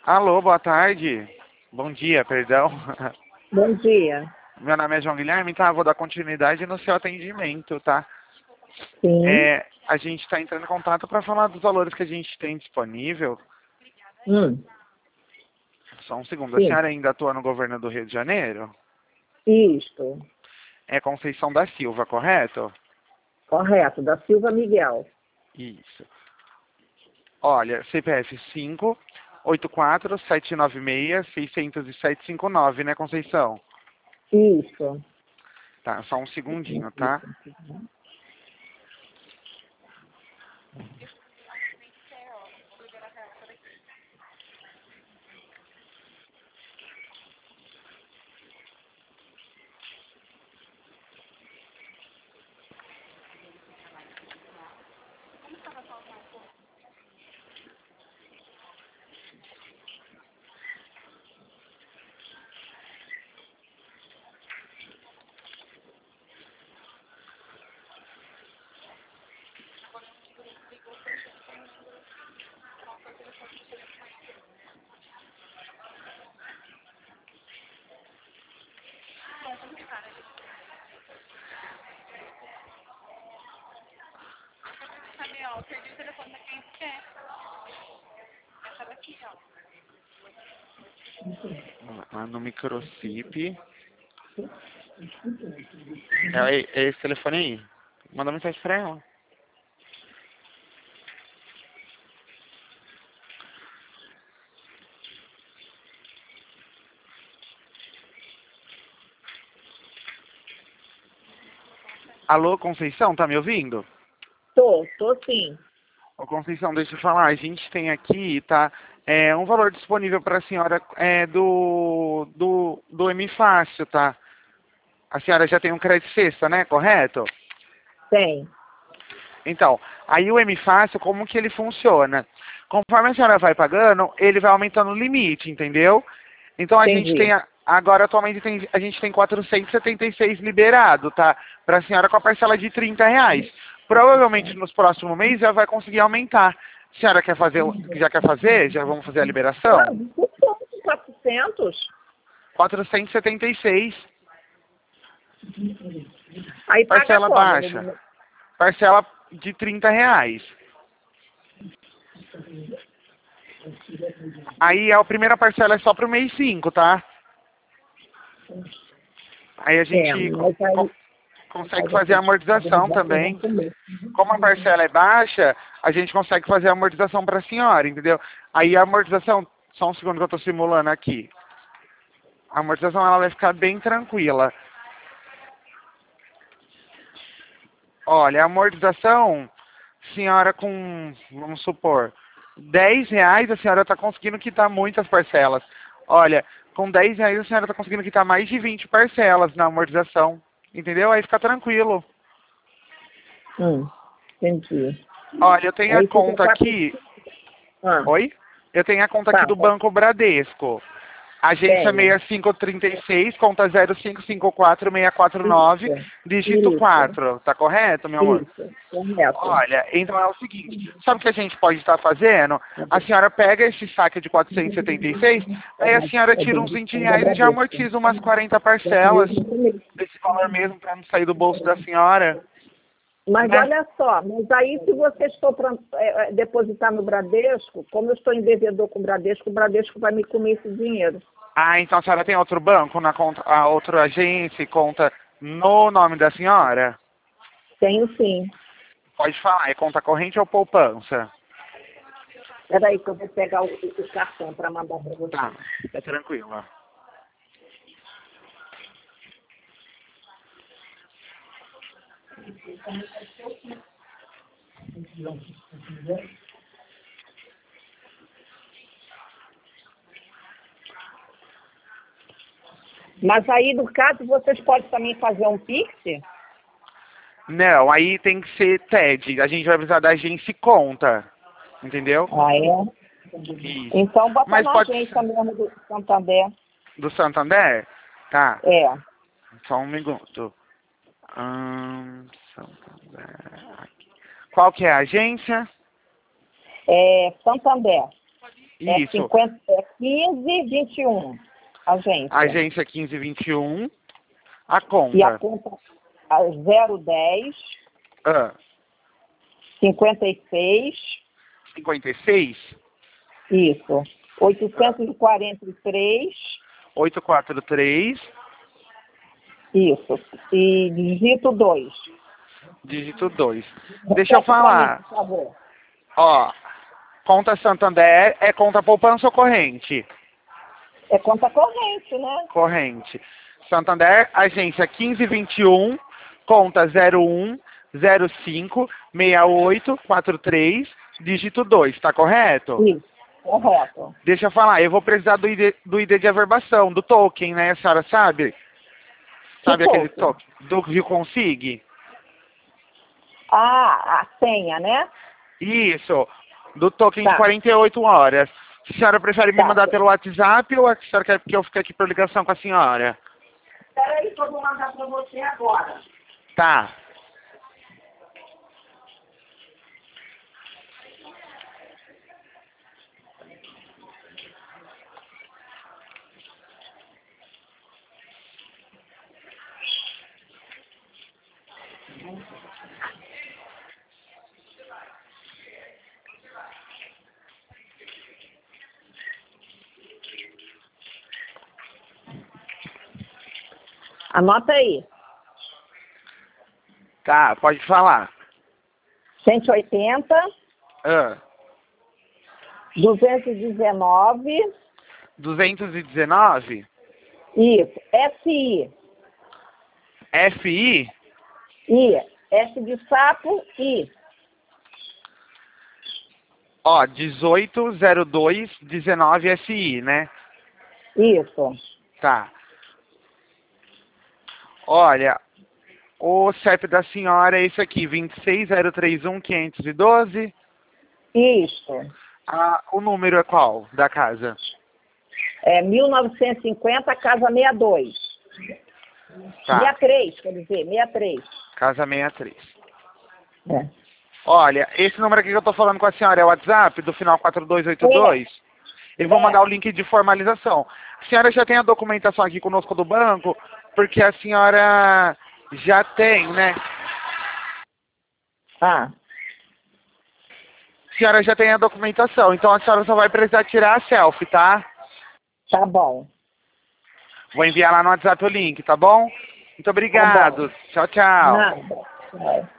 Alô, boa tarde. Bom dia, perdão. Bom dia. Meu nome é João Guilherme, tá? Vou dar continuidade no seu atendimento, tá? Sim. A gente está entrando em contato para falar dos valores que a gente tem disponível. Hum, Só um segundo. A sim. senhora ainda atua no governo do Rio de Janeiro? Isto. É Conceição da Silva, correto? Correto. Da Silva Miguel. Isso. Olha, CPF 584-796-60759, né, Conceição? Isso. Tá, só um segundinho, tá? Lá no microcip. É esse telefone aí. Manda mensagem pra ela. Alô, Conceição, tá me ouvindo? Tô sim. Ô, Conceição, deixa eu falar. A gente tem aqui, tá? Um valor disponível para a senhora do M Fácil, tá? A senhora já tem um crédito sexta, né? Correto? Tem. Então, aí o M Fácil, como que ele funciona? Conforme a senhora vai pagando, ele vai aumentando o limite, entendeu? Então a gente tem, Entendi. agora atualmente a gente tem 476 liberado, tá? Para a senhora com a parcela de R$ 30. Provavelmente nos próximos meses já vai conseguir aumentar. A senhora quer fazer, já quer fazer? Já vamos fazer a Ah, liberação? 400. 476, Aí paga parcela como? baixa. Parcela de R$ 30. Aí a primeira parcela é só pro mês 5, tá? Aí a gente Mas aí... consegue fazer a amortização também. Como a parcela é baixa, a gente consegue fazer a amortização para a senhora, entendeu? Aí a amortização, só um segundo que eu estou simulando aqui. A amortização ela vai ficar bem tranquila. Olha, a amortização, senhora com, vamos supor, R$ 10 a senhora está conseguindo quitar muitas parcelas. Olha, com R$ 10 a senhora está conseguindo quitar mais de 20 parcelas na amortização. Entendeu? Aí fica tranquilo. Entendi. Olha, eu tenho a Aí fica conta aqui. Ah, Oi? Eu tenho a conta aqui tá. do Banco Bradesco. Agência Tenho. 6536, conta 0554649, Isso. dígito Isso. 4. Tá correto, meu amor? Isso. Correto. Olha, então é o seguinte, sabe o que a gente pode estar fazendo? A senhora pega esse saque de 476, aí a senhora tira uns R$ 20 e já amortiza umas 40 parcelas desse valor mesmo para não sair do bolso da senhora, Mas né? olha só, mas aí se você for para depositar no Bradesco, como eu estou em devedor com o Bradesco vai me comer esse dinheiro. Ah, então a senhora tem outro banco na conta, a outra agência e conta no nome da senhora? Tenho sim. Pode falar, é conta corrente ou poupança? Espera aí que eu vou pegar o cartão para mandar para você. Tá, é tranquilo. Mas aí, no caso, vocês podem também fazer um Pix? Não, aí tem que ser TED. A gente vai precisar da agência e conta. Entendeu? Ah, é? Isso. Então, bota Mas na pode agência ser mesmo do Santander. do Santander? Tá. É. Só um minuto. Santander. Aqui. Qual que é a agência? Santander. Isso. 1521, agência. Agência 1521. A conta. E a conta 010 Ah, 56. 56. Isso. 843. 843. Isso. E digito 2. Dígito 2. Deixa eu falar. Por favor. Ó, conta Santander é conta poupança ou corrente? É conta corrente, né? Corrente. Santander, agência 1521, conta 0105 6843, dígito 2, tá correto? Isso. Correto. Deixa eu falar, eu vou precisar do ID de averbação, do token, né? A senhora sabe? Sabe Que aquele token? token? Do Rio Consig? Ah, a senha, né? Isso, do token Tá. de 48 horas. A senhora prefere me Tá. mandar pelo WhatsApp ou a senhora quer que eu fique aqui por ligação com a senhora? Espera aí que eu vou mandar para você agora. Tá. Anota aí. Tá, pode falar. 180, Ah, 219, 219? isso, SI, FI? S de sapo, I, Ó, 180219 SI, né? isso, Tá. Olha, o CEP da senhora é esse aqui, 26031-512. isso, O número é qual da casa? é 1950, casa 62, Tá, 63, quer dizer, 63. casa 63. É. Olha, esse número aqui que eu tô falando com a senhora é o WhatsApp, do final 4282? Eu vou mandar o link de formalização. A senhora já tem a documentação aqui conosco do banco, porque a senhora já tem, né? Ah, A senhora já tem a documentação, então a senhora só vai precisar tirar a selfie, tá? tá bom. Vou enviar lá no WhatsApp o link, tá bom? Muito obrigado. Tchau, tchau. Nada. É.